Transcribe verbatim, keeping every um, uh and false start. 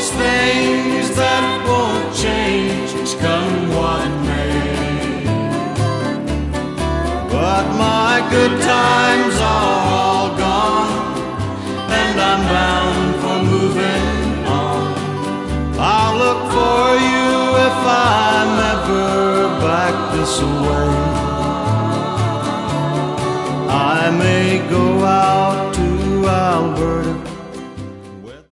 these things that won't change, come what may. But my good times are all gone, and I'm bound for moving on. I'll look for you if I'm ever back this way. I may go out to Alberta